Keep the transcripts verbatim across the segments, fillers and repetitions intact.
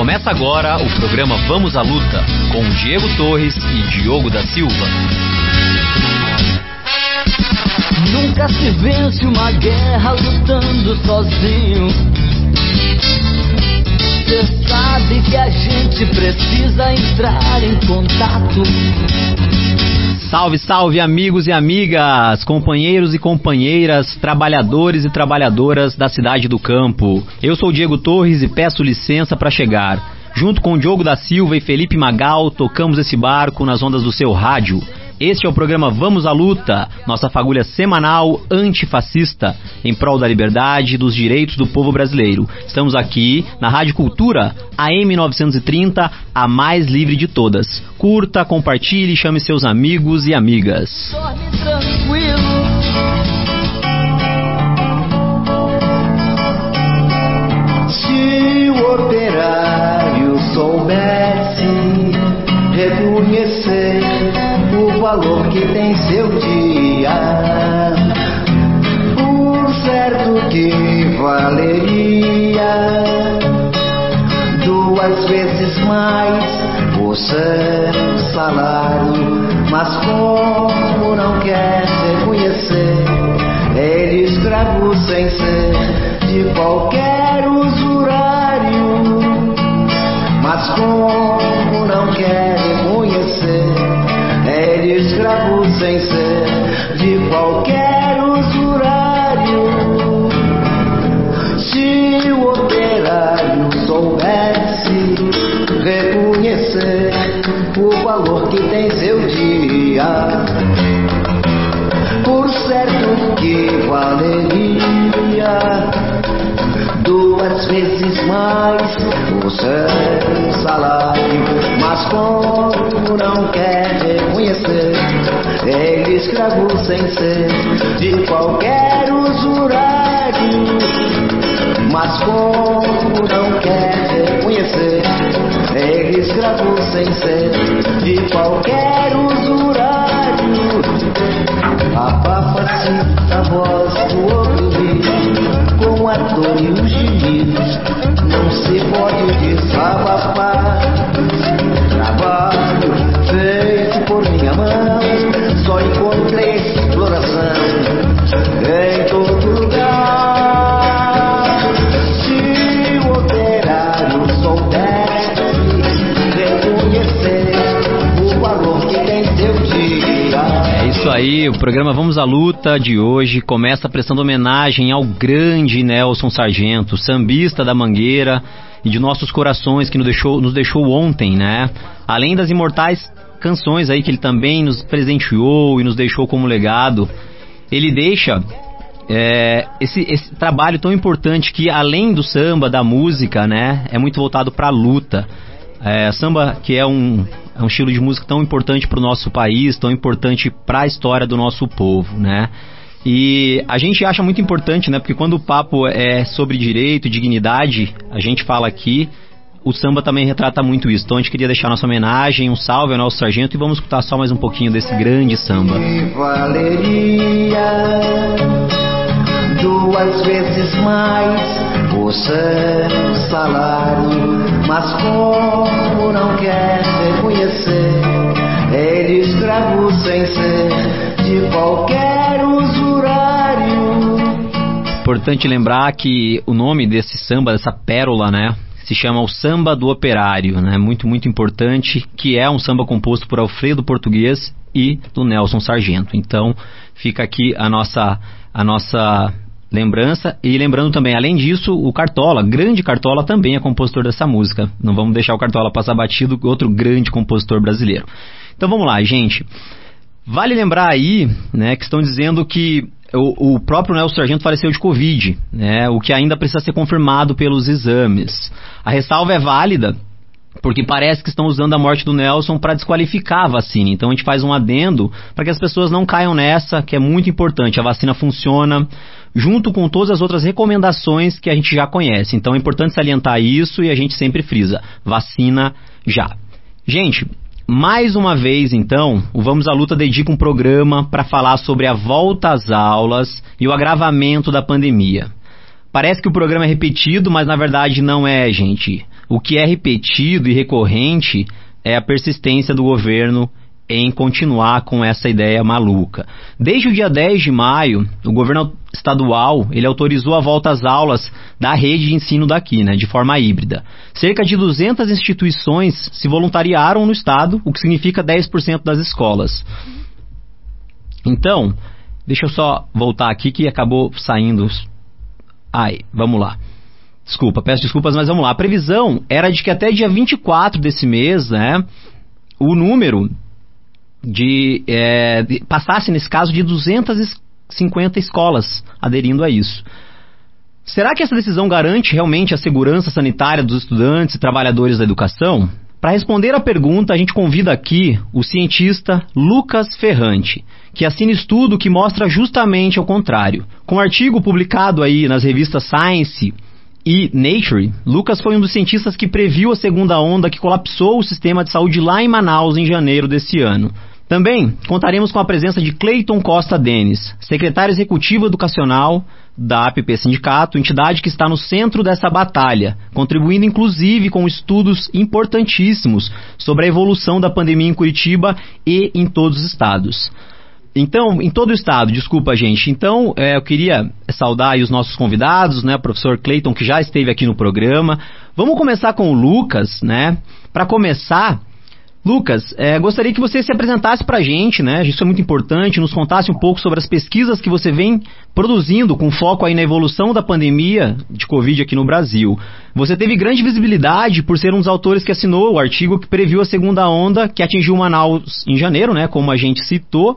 Começa agora o programa Vamos à Luta, com Diego Torres e Diogo da Silva. Nunca se vence uma guerra lutando sozinho. Cê sabe que a gente precisa entrar em contato. Salve, salve, amigos e amigas, companheiros e companheiras, trabalhadores e trabalhadoras da cidade do campo. Eu sou o Diego Torres e peço licença para chegar. Junto com o Diogo da Silva e Felipe Magal, tocamos esse barco nas ondas do seu rádio. Este é o programa Vamos à Luta, nossa fagulha semanal antifascista, em prol da liberdade e dos direitos do povo brasileiro. Estamos aqui na Rádio Cultura, A M novecentos e trinta, a mais livre de todas. Curta, compartilhe e chame seus amigos e amigas. Dorme tranquilo. Se o operário soubesse reconhecer o valor que tem seu dia, por certo que valeria duas vezes mais o seu salário. Mas como não quer reconhecer, ele escravo sem ser de qualquer usurário. Mas como não quer reconhecer, ele escravo sem ser de qualquer usurário. Se o operário soubesse reconhecer o valor que tem seu dia, por certo que valeria duas vezes mais o seu salário. Mas como não quer reconhecer, ele escravo sem ser de qualquer usurário. Mas como não quer reconhecer, ele escravo sem ser de qualquer usurário. Abafa-se a voz do oprimido com a dor e os gemidos, não se pode desabafar. Trabalho feito por minha mão, só encontrei exploração em todo lugar. Se o operário soubesse reconhecer o valor que tem seu dia. É isso aí, o programa Vamos à Luta de hoje começa prestando homenagem ao grande Nelson Sargento, sambista da Mangueira e de nossos corações, que nos deixou, nos deixou ontem, né? Além das imortais canções aí que ele também nos presenteou e nos deixou como legado, ele deixa é, esse, esse trabalho tão importante que, além do samba, da música, né, é muito voltado para a luta. É, samba, que é um, é um estilo de música tão importante para o nosso país, tão importante para a história do nosso povo, né? E a gente acha muito importante, né? Porque quando o papo é sobre direito e dignidade, a gente fala aqui, o samba também retrata muito isso. Então a gente queria deixar nossa homenagem, um salve ao nosso sargento, e vamos escutar só mais um pouquinho desse grande samba. Valeria duas vezes mais o seu salário. Mas como não quer reconhecer, ele escravo sem ser de qualquer usurário. Importante lembrar que o nome desse samba, dessa pérola, né, se chama o Samba do Operário, né? Muito, muito importante, que é um samba composto por Alfredo Português e do Nelson Sargento. Então, fica aqui a nossa, a nossa lembrança. E lembrando também, além disso, o Cartola, grande Cartola, também é compositor dessa música. Não vamos deixar o Cartola passar batido, outro grande compositor brasileiro. Então vamos lá, gente. Vale lembrar aí, né, que estão dizendo que O, o próprio Nelson Sargento faleceu de Covid, né, o que ainda precisa ser confirmado pelos exames. A ressalva é válida, porque parece que estão usando a morte do Nelson para desqualificar a vacina. Então a gente faz um adendo para que as pessoas não caiam nessa, que é muito importante. A vacina funciona junto com todas as outras recomendações que a gente já conhece. Então é importante salientar isso e a gente sempre frisa: vacina já. Gente, mais uma vez, então, o Vamos à Luta dedica um programa para falar sobre a volta às aulas e o agravamento da pandemia. Parece que o programa é repetido, mas na verdade não é, gente. o que é repetido e recorrente é a persistência do governo em continuar com essa ideia maluca. Desde o dia dez de maio, o governo estadual ele autorizou a volta às aulas da rede de ensino daqui, né, de forma híbrida. Cerca de duzentas instituições se voluntariaram no estado, o que significa dez por cento das escolas. Então, deixa eu só voltar aqui que acabou saindo... Ai, vamos lá. Desculpa, peço desculpas, mas vamos lá. A previsão era de que até dia vinte e quatro desse mês, né, o número... De, é, de passasse nesse caso de duzentas e cinquenta escolas aderindo a isso. Será que essa decisão garante realmente a segurança sanitária dos estudantes e trabalhadores da educação? Para responder a pergunta, a gente convida aqui o cientista Lucas Ferrante, que assina estudo que mostra justamente ao contrário. Com um artigo publicado aí nas revistas Science e Nature, Lucas foi um dos cientistas que previu a segunda onda que colapsou o sistema de saúde lá em Manaus em janeiro desse ano. Também contaremos com a presença de Cleiton Costa Denis, secretário executivo educacional da A P P Sindicato, entidade que está no centro dessa batalha, contribuindo inclusive com estudos importantíssimos sobre a evolução da pandemia em Curitiba e em todos os estados. Então, em todo o estado, desculpa, gente. Então, é, eu queria saudar aí os nossos convidados, né, o professor Cleiton, que já esteve aqui no programa. Vamos começar com o Lucas, né? Para começar, Lucas, é, gostaria que você se apresentasse para a gente, né? Isso é muito importante, nos contasse um pouco sobre as pesquisas que você vem produzindo com foco aí na evolução da pandemia de Covid aqui no Brasil. Você teve grande visibilidade por ser um dos autores que assinou o artigo que previu a segunda onda que atingiu Manaus em janeiro, né? Como a gente citou.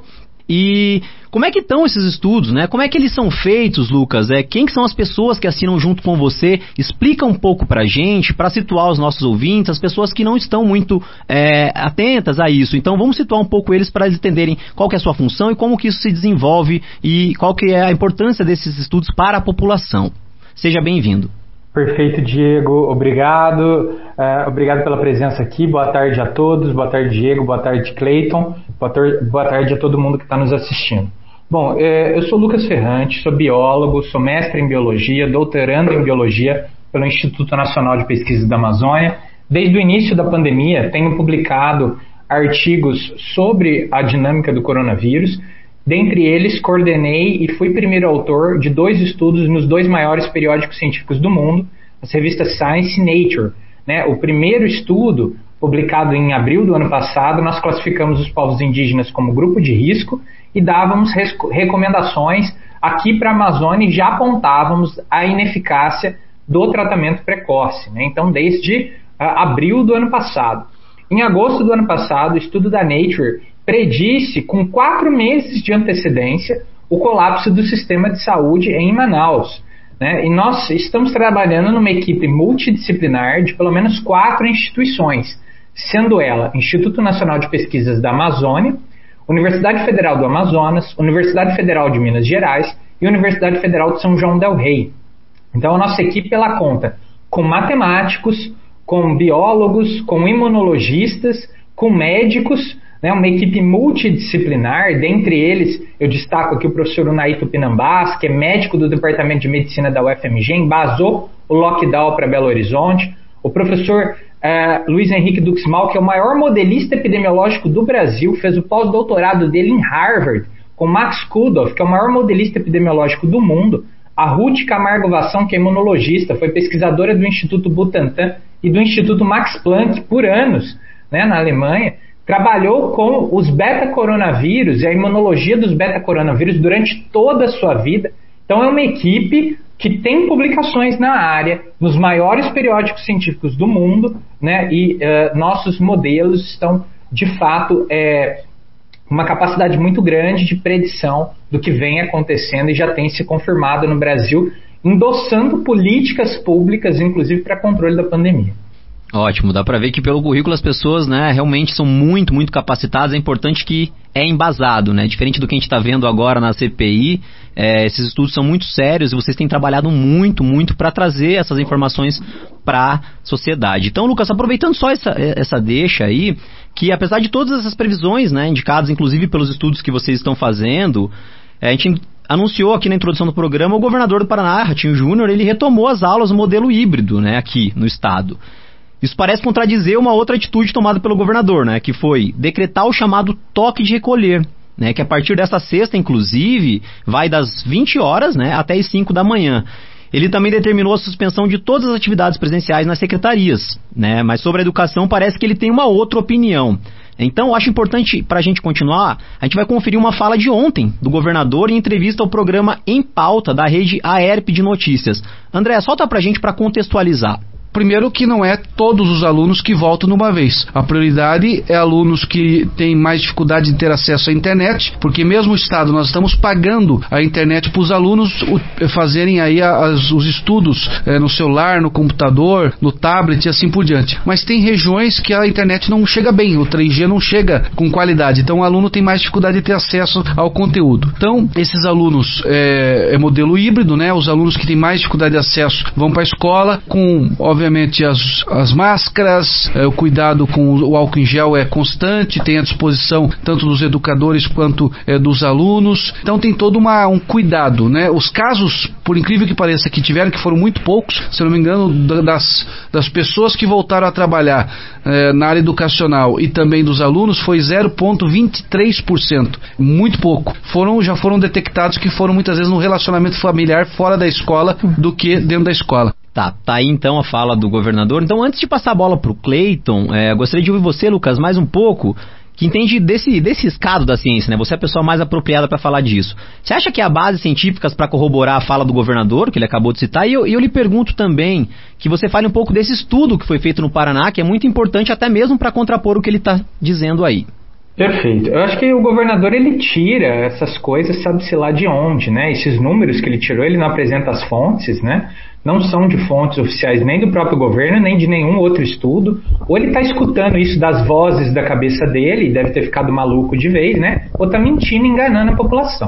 E como é que estão esses estudos, né? Como é que eles são feitos, Lucas? É, quem que são as pessoas que assinam junto com você? Explica um pouco pra gente, para situar os nossos ouvintes, as pessoas que não estão muito é, atentas a isso. Então vamos situar um pouco eles para eles entenderem qual que é a sua função e como que isso se desenvolve e qual que é a importância desses estudos para a população. Seja bem-vindo. Perfeito, Diego. Obrigado. Uh, obrigado pela presença aqui. Boa tarde a todos. Boa tarde, Diego. Boa tarde, Cleiton. Boa, tar- boa tarde a todo mundo que está nos assistindo. Bom, eh, eu sou Lucas Ferrante, sou biólogo, sou mestre em biologia, doutorando em biologia pelo Instituto Nacional de Pesquisas da Amazônia. Desde o início da pandemia, tenho publicado artigos sobre a dinâmica do coronavírus. Dentre eles, coordenei e fui primeiro autor de dois estudos nos dois maiores periódicos científicos do mundo, as revistas Science e Nature. Né? O primeiro estudo, publicado em abril do ano passado, nós classificamos os povos indígenas como grupo de risco e dávamos res- recomendações aqui para a Amazônia e já apontávamos a ineficácia do tratamento precoce. Né? Então, desde uh, abril do ano passado. Em agosto do ano passado, o estudo da Nature predisse, com quatro meses de antecedência, o colapso do sistema de saúde em Manaus. Né? E nós estamos trabalhando numa equipe multidisciplinar de pelo menos quatro instituições, sendo ela Instituto Nacional de Pesquisas da Amazônia, Universidade Federal do Amazonas, Universidade Federal de Minas Gerais e Universidade Federal de São João del Rei. Então a nossa equipe ela conta com matemáticos, com biólogos, com imunologistas, com médicos, né, uma equipe multidisciplinar. Dentre eles eu destaco aqui o professor Unai Tupinambás, que é médico do Departamento de Medicina da U F M G, embasou o lockdown para Belo Horizonte, o professor uh, Luiz Henrique Duxmal, que é o maior modelista epidemiológico do Brasil, fez o pós-doutorado dele em Harvard, com Max Kudoff, que é o maior modelista epidemiológico do mundo, a Ruth Camargo Vassão, que é imunologista, foi pesquisadora do Instituto Butantan e do Instituto Max Planck por anos, né, na Alemanha, trabalhou com os beta-coronavírus e a imunologia dos beta-coronavírus durante toda a sua vida. Então é uma equipe que tem publicações na área, nos maiores periódicos científicos do mundo, né, e uh, nossos modelos estão, de fato, é, uma capacidade muito grande de predição do que vem acontecendo e já tem se confirmado no Brasil, endossando políticas públicas, inclusive para controle da pandemia. Ótimo, dá para ver que pelo currículo as pessoas, né, realmente são muito, muito capacitadas. É importante que é embasado, né? Diferente do que a gente está vendo agora na C P I, é, esses estudos são muito sérios e vocês têm trabalhado muito, muito para trazer essas informações para a sociedade. Então, Lucas, aproveitando só essa, essa deixa aí, que apesar de todas essas previsões, né, indicadas inclusive pelos estudos que vocês estão fazendo, é, a gente anunciou aqui na introdução do programa, o governador do Paraná, Ratinho Júnior, ele retomou as aulas no modelo híbrido, né, aqui no estado. Isso parece contradizer uma outra atitude tomada pelo governador, né, que foi decretar o chamado toque de recolher, né, que a partir dessa sexta, inclusive, vai das vinte horas, né, até as cinco da manhã. Ele também determinou a suspensão de todas as atividades presenciais nas secretarias, né, mas sobre a educação parece que ele tem uma outra opinião. Então, eu acho importante, para a gente continuar, a gente vai conferir uma fala de ontem do governador em entrevista ao programa Em Pauta da rede A E R P de notícias. André, solta para a gente para contextualizar. Primeiro que não é todos os alunos que voltam de uma vez. A prioridade é alunos que têm mais dificuldade de ter acesso à internet, porque mesmo o Estado, nós estamos pagando a internet para os alunos fazerem aí as, os estudos é, no celular, no computador, no tablet e assim por diante. Mas tem regiões que a internet não chega bem, o três G não chega com qualidade, então o aluno tem mais dificuldade de ter acesso ao conteúdo. Então, esses alunos é, é modelo híbrido, né? Os alunos que têm mais dificuldade de acesso vão para a escola com, obviamente, Obviamente as, as máscaras, é, o cuidado com o, o álcool em gel é constante, tem à disposição tanto dos educadores quanto é, dos alunos, então tem todo uma, um cuidado, né? Os casos, por incrível que pareça, que tiveram, que foram muito poucos, se eu não me engano, das, das pessoas que voltaram a trabalhar é, na área educacional e também dos alunos, foi zero vírgula vinte e três por cento, muito pouco. Foram, já foram detectados que foram muitas vezes no relacionamento familiar fora da escola do que dentro da escola. Tá, tá aí então a fala do governador. Então, antes de passar a bola pro Cleiton, é, gostaria de ouvir você, Lucas, mais um pouco, que entende desse, desse escado da ciência, né? Você é a pessoa mais apropriada para falar disso. Você acha que há bases científicas para corroborar a fala do governador, que ele acabou de citar? E eu, eu lhe pergunto também que você fale um pouco desse estudo que foi feito no Paraná, que é muito importante até mesmo para contrapor o que ele está dizendo aí. Perfeito. Eu acho que o governador, ele tira essas coisas, sabe-se lá de onde, né? Esses números que ele tirou, ele não apresenta as fontes, né? Não são de fontes oficiais nem do próprio governo, nem de nenhum outro estudo. Ou ele está escutando isso das vozes da cabeça dele, e deve ter ficado maluco de vez, né? Ou está mentindo, enganando a população.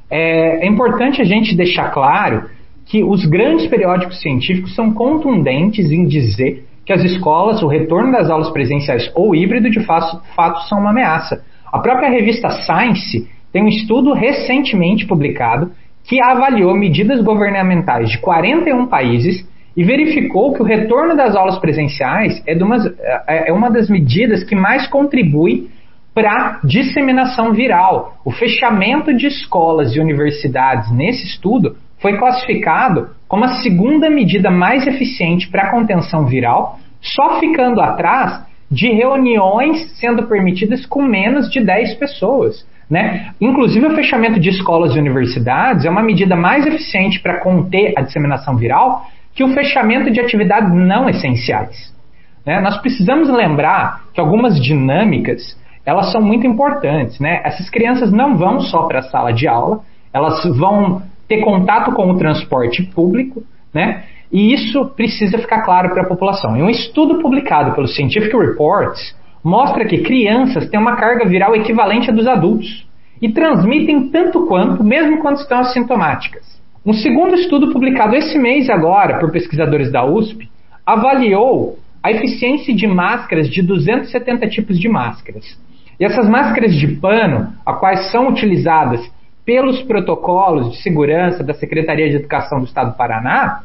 É, é importante a gente deixar claro que os grandes periódicos científicos são contundentes em dizer que as escolas, o retorno das aulas presenciais ou híbrido, de fato, fato são uma ameaça. A própria revista Science tem um estudo recentemente publicado que avaliou medidas governamentais de quarenta e um países e verificou que o retorno das aulas presenciais é, de uma, é uma das medidas que mais contribui para a disseminação viral. O fechamento de escolas e universidades nesse estudo foi classificado como a segunda medida mais eficiente para a contenção viral, só ficando atrás de reuniões sendo permitidas com menos de dez pessoas. Né? Inclusive, o fechamento de escolas e universidades é uma medida mais eficiente para conter a disseminação viral que o fechamento de atividades não essenciais. Né? Nós precisamos lembrar que algumas dinâmicas, elas são muito importantes. Né? Essas crianças não vão só para a sala de aula, elas vão ter contato com o transporte público, né? E isso precisa ficar claro para a população. E um estudo publicado pelo Scientific Reports mostra que crianças têm uma carga viral equivalente à dos adultos e transmitem tanto quanto, mesmo quando estão assintomáticas. Um segundo estudo publicado esse mês agora por pesquisadores da U S P avaliou a eficiência de máscaras de duzentos e setenta tipos de máscaras. E essas máscaras de pano, as quais são utilizadas pelos protocolos de segurança da Secretaria de Educação do Estado do Paraná,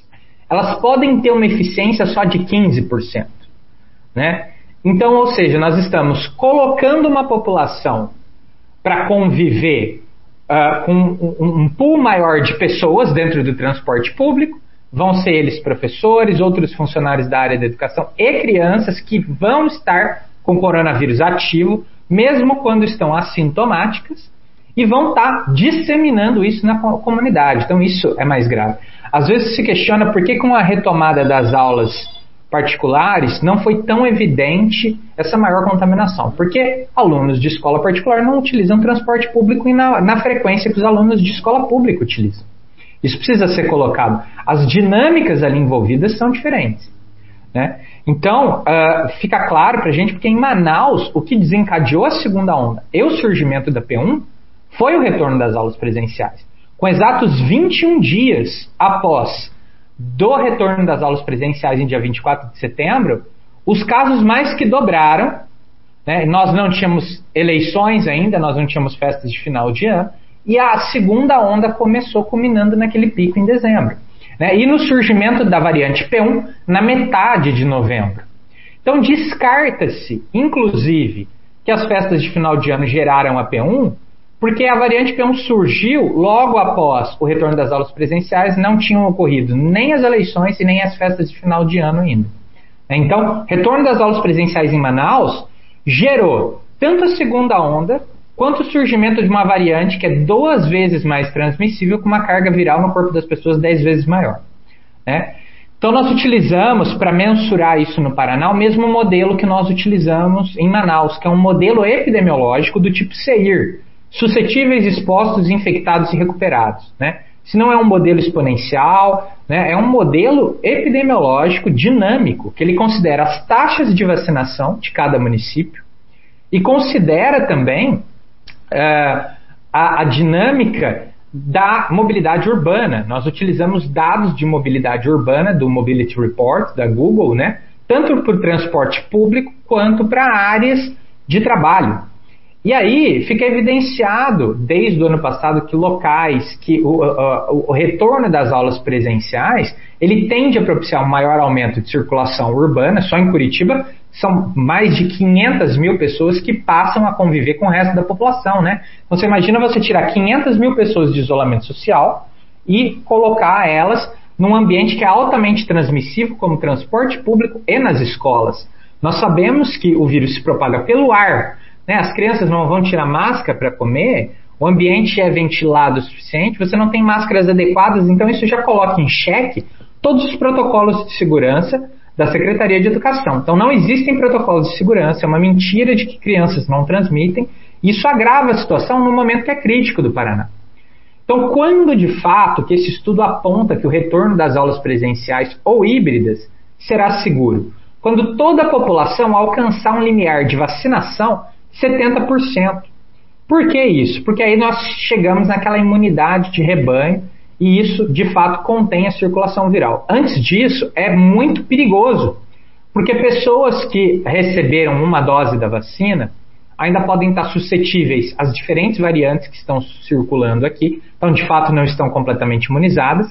elas podem ter uma eficiência só de quinze por cento. Né? Então, ou seja, nós estamos colocando uma população para conviver uh, com um, um pool maior de pessoas dentro do transporte público, vão ser eles professores, outros funcionários da área da educação e crianças que vão estar com coronavírus ativo, mesmo quando estão assintomáticas, e vão estar disseminando isso na comunidade. Então isso é mais grave. Às vezes se questiona por que com a retomada das aulas particulares não foi tão evidente essa maior contaminação. Porque alunos de escola particular não utilizam transporte público e na, na frequência que os alunos de escola pública utilizam. Isso precisa ser colocado. As dinâmicas ali envolvidas são diferentes. Né? Então, uh, fica claro para a gente, porque em Manaus, o que desencadeou a segunda onda e o surgimento da P um foi o retorno das aulas presenciais. Com exatos vinte e um dias após do retorno das aulas presenciais em dia vinte e quatro de setembro, os casos mais que dobraram, né? Nós não tínhamos eleições ainda, nós não tínhamos festas de final de ano, e a segunda onda começou culminando naquele pico em dezembro. Né? E no surgimento da variante P um, na metade de novembro. Então descarta-se, inclusive, que as festas de final de ano geraram a P um, porque a variante P um surgiu logo após o retorno das aulas presenciais, não tinham ocorrido nem as eleições e nem as festas de final de ano ainda. Então, retorno das aulas presenciais em Manaus gerou tanto a segunda onda, quanto o surgimento de uma variante que é duas vezes mais transmissível, com uma carga viral no corpo das pessoas dez vezes maior. Né? Então nós utilizamos, para mensurar isso no Paraná, o mesmo modelo que nós utilizamos em Manaus, que é um modelo epidemiológico do tipo S E I R, suscetíveis, expostos, infectados e recuperados. Né? Se não é um modelo exponencial, né, é um modelo epidemiológico dinâmico, que ele considera as taxas de vacinação de cada município e considera também Uh, a, a dinâmica da mobilidade urbana. Nós utilizamos dados de mobilidade urbana do Mobility Report da Google, né, tanto para o transporte público quanto para áreas de trabalho. E aí fica evidenciado desde o ano passado que locais, que o, o, o retorno das aulas presenciais, ele tende a propiciar um maior aumento de circulação urbana. Só em Curitiba são mais de quinhentas mil pessoas que passam a conviver com o resto da população, né? Então você imagina você tirar quinhentas mil pessoas de isolamento social e colocar elas num ambiente que é altamente transmissível, como transporte público e nas escolas. Nós sabemos que o vírus se propaga pelo ar, né? As crianças não vão tirar máscara para comer, o ambiente é ventilado o suficiente, você não tem máscaras adequadas, então isso já coloca em xeque todos os protocolos de segurança da Secretaria de Educação. Então não existem protocolos de segurança, é uma mentira de que crianças não transmitem, e isso agrava a situação no momento que é crítico do Paraná. Então, quando de fato que esse estudo aponta que o retorno das aulas presenciais ou híbridas será seguro? Quando toda a população alcançar um limiar de vacinação setenta por cento. Por que isso? Porque aí nós chegamos naquela imunidade de rebanho, e isso, de fato, contém a circulação viral. Antes disso, é muito perigoso, porque pessoas que receberam uma dose da vacina ainda podem estar suscetíveis às diferentes variantes que estão circulando aqui, então, de fato, não estão completamente imunizadas.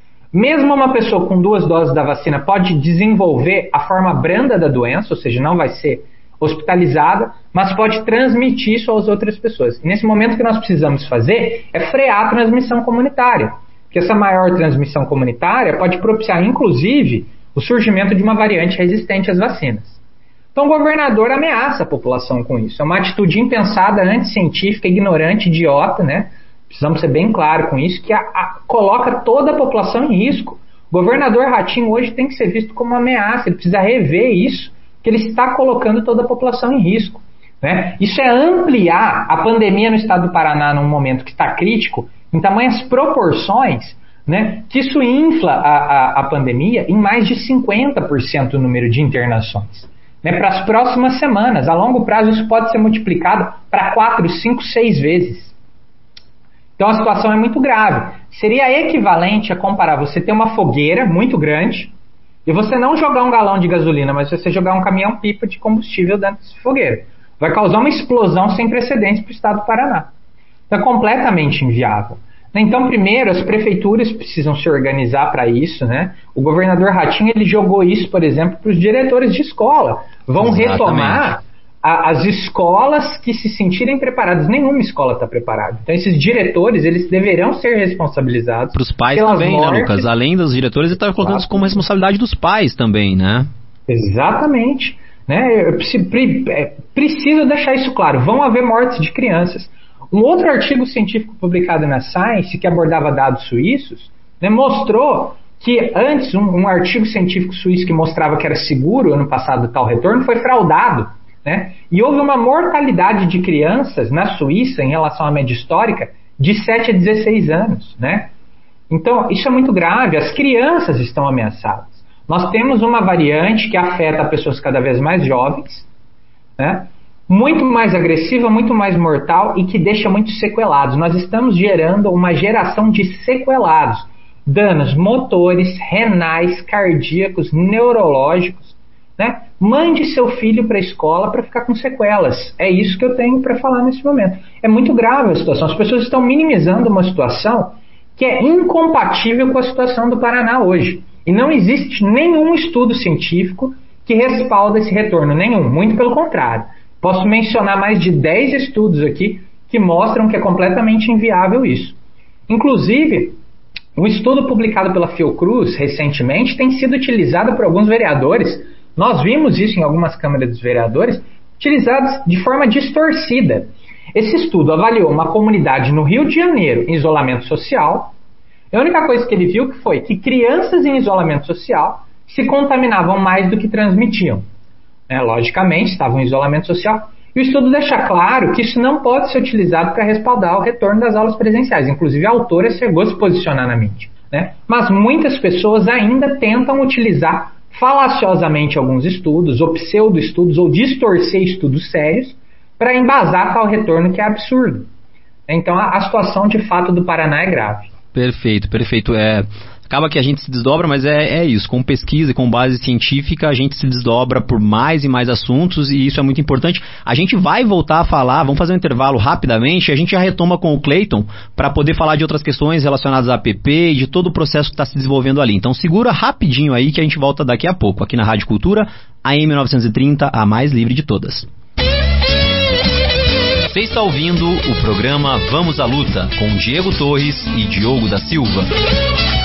Mesmo uma pessoa com duas doses da vacina pode desenvolver a forma branda da doença, ou seja, não vai ser hospitalizada, mas pode transmitir isso às outras pessoas. E nesse momento, o que nós precisamos fazer é frear a transmissão comunitária. Porque essa maior transmissão comunitária pode propiciar, inclusive, o surgimento de uma variante resistente às vacinas. Então o governador ameaça a população com isso. É uma atitude impensada, anticientífica, ignorante, idiota, né? Precisamos ser bem claros com isso, que a, a, coloca toda a população em risco. O governador Ratinho hoje tem que ser visto como uma ameaça, ele precisa rever isso, que ele está colocando toda a população em risco. Né? Isso é ampliar a pandemia no estado do Paraná num momento que está crítico, em tamanhas proporções, né, que isso infla a, a, a pandemia em mais de cinquenta por cento o número de internações. Né, para as próximas semanas, a longo prazo isso pode ser multiplicado para quatro, cinco, seis vezes. Então a situação é muito grave. Seria equivalente a comparar você ter uma fogueira muito grande e você não jogar um galão de gasolina, mas você jogar um caminhão-pipa de combustível dentro dessa fogueira. Vai causar uma explosão sem precedentes para o estado do Paraná. É completamente inviável. Então, primeiro, as prefeituras precisam se organizar para isso, né? O governador Ratinho, ele jogou isso, por exemplo, para os diretores de escola. Vão Exatamente. retomar a, as escolas que se sentirem preparadas. Nenhuma escola está preparada. Então, esses diretores, eles deverão ser responsabilizados. Para os pais também, mortes. né, Lucas? Além dos diretores, ele está colocando isso como responsabilidade dos pais também, né? Exatamente. Né? Eu preciso deixar isso claro. Vão haver mortes de crianças. Um outro artigo científico publicado na Science, que abordava dados suíços, né, mostrou que antes, um, um artigo científico suíço que mostrava que era seguro ano passado tal retorno, foi fraudado. Né, e houve uma mortalidade de crianças na Suíça, em relação à média histórica, de sete a dezesseis anos. Né? Então, isso é muito grave, as crianças estão ameaçadas. Nós temos uma variante que afeta pessoas cada vez mais jovens, né? Muito mais agressiva, muito mais mortal e que deixa muitos sequelados. Nós estamos gerando uma geração de sequelados, danos motores, renais, cardíacos, neurológicos. Né? Mande seu filho para a escola para ficar com sequelas. É isso que eu tenho para falar nesse momento. É muito grave a situação. As pessoas estão minimizando uma situação que é incompatível com a situação do Paraná hoje. E não existe nenhum estudo científico que respalda esse retorno. Nenhum, muito pelo contrário. Posso mencionar mais de dez estudos aqui que mostram que é completamente inviável isso. Inclusive, um estudo publicado pela Fiocruz recentemente tem sido utilizado por alguns vereadores, nós vimos isso em algumas câmaras dos vereadores, utilizados de forma distorcida. Esse estudo avaliou uma comunidade no Rio de Janeiro em isolamento social. A única coisa que ele viu que foi que crianças em isolamento social se contaminavam mais do que transmitiam. É, logicamente, estavam em isolamento social. E o estudo deixa claro que isso não pode ser utilizado para respaldar o retorno das aulas presenciais. Inclusive, a autora chegou a se posicionar na mídia, né? Mas muitas pessoas ainda tentam utilizar falaciosamente alguns estudos, ou pseudo-estudos, ou distorcer estudos sérios, para embasar tal retorno que é absurdo. Então, a, a situação, de fato, do Paraná é grave. Perfeito, perfeito. É... Acaba que a gente se desdobra, mas é, é isso. Com pesquisa e com base científica, a gente se desdobra por mais e mais assuntos e isso é muito importante. A gente vai voltar a falar, vamos fazer um intervalo rapidamente, a gente já retoma com o Cleiton para poder falar de outras questões relacionadas à app e de todo o processo que está se desenvolvendo ali. Então segura rapidinho aí que a gente volta daqui a pouco, aqui na Rádio Cultura, A M novecentos e trinta, a mais livre de todas. Você está ouvindo o programa Vamos à Luta, com Diego Torres e Diogo da Silva.